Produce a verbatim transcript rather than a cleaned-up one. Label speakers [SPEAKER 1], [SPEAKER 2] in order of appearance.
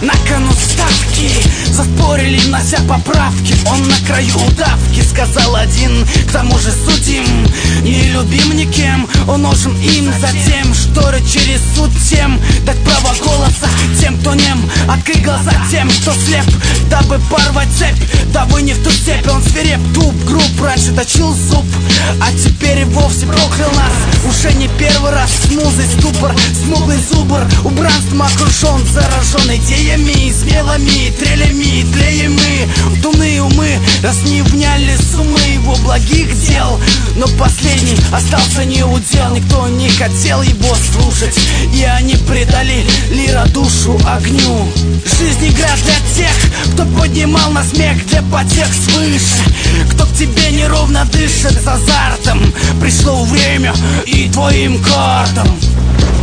[SPEAKER 1] На кону ставки, заспорили, внося поправки. Он на краю удавки, сказал один, к тому же судим. Не любим никем, он нужен им. Затем шторы через суд тем, дать право голоса тем, кто нем. Открыть глаза тем, кто слеп, дабы порвать цепь. Дабы не в ту степь, он свиреп, туп, груб. Раньше точил зуб, а теперь и вовсе проклял нас. Уже не первый раз с музой ступор, смуглый зубр. Убранством окружен, заражен идеями, смелыми трелями, тлеем мы. Думные умы, раз не вняли суммы его благих дел. Но последний остался неудел, никто не хотел его слушать, и они предали лира душу огню. Жизнь игра для тех, кто поднимал на смех, для потех свыше, кто к тебе неровно дышит с азартом. Пришло время и твоим картам.